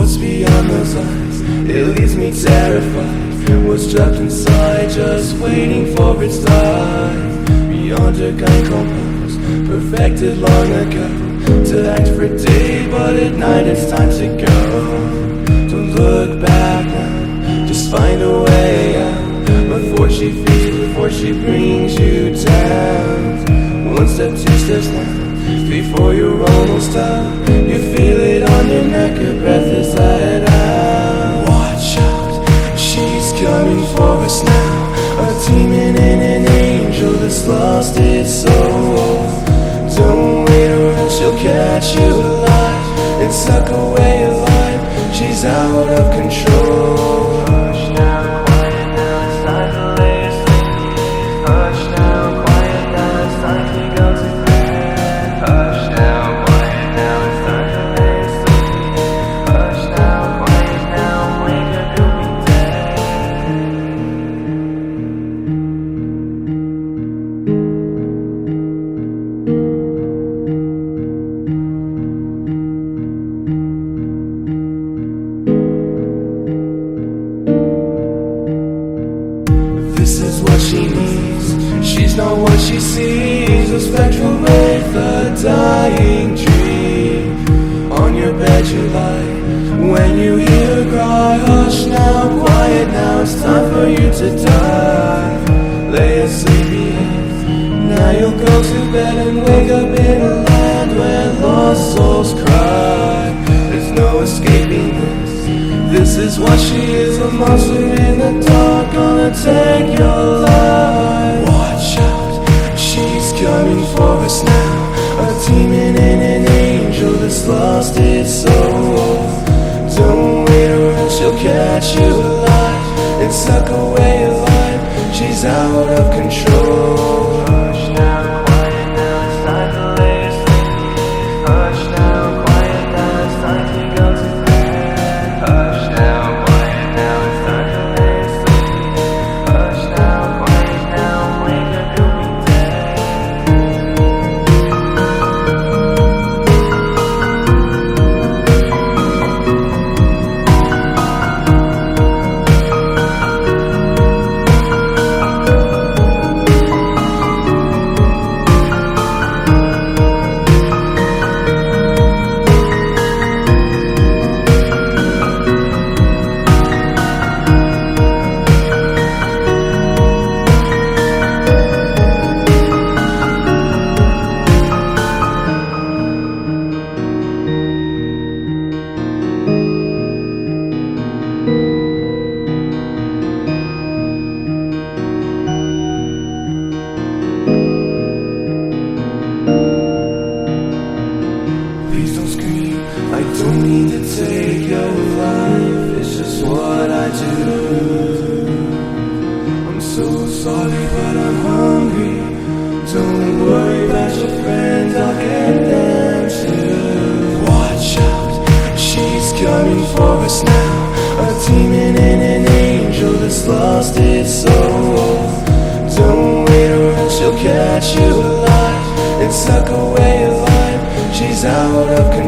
What's beyond those eyes? It leaves me terrified. What's trapped inside, just waiting for its time. Beyond her kind compose, perfected long ago, to act for a day, but at night it's time to go. Don't look back now, just find a way out, before she feeds, before she brings you down. One step, two steps now, before you're almost out. You feel it on your neck, her breath is let out. Watch out, she's coming for us now. A demon and an angel that's lost its soul. Don't wait or else she'll catch you alive and suck away your life. She's out of control. Hush now, quiet now, it's time to lay asleep. Hush now, quiet now, it's time to go to bed. Hush now, quiet now, it's time to lay asleep. Hush now, quiet now, wake up, you'll be dead. This is what she needs, she's not what she sees. A spectral wraith, a dying dream. On your bed you lie, when you hear her cry. Hush now, quiet now, it's time for you to die. Lay asleep, behave, now you'll go to bed and wake up in a land where lost souls cry. There's no escaping this. This is what she is, a monster in the dark, gonna take your life. Watch out, she's coming for us now. A demon and an angel that's lost its soul. Don't wait or else she'll catch you alive and suck away your life. She's out of control. Hush now, quiet now, it's time to lay asleep. Hush now, quiet now, it's time to go to bed. Hush now, quiet now, it's time to lay asleep. Hush now, quiet now, wake up, you'll be dead. Please don't scream, I don't mean to take your life. It's just what I do. I'm so sorry, but I'm hungry. Don't worry about your friends, I'll get them too. Watch out, she's coming for us now. A demon and an angel that's lost its soul. Don't wait or else she'll catch you alive and suck away your life. She's out of control.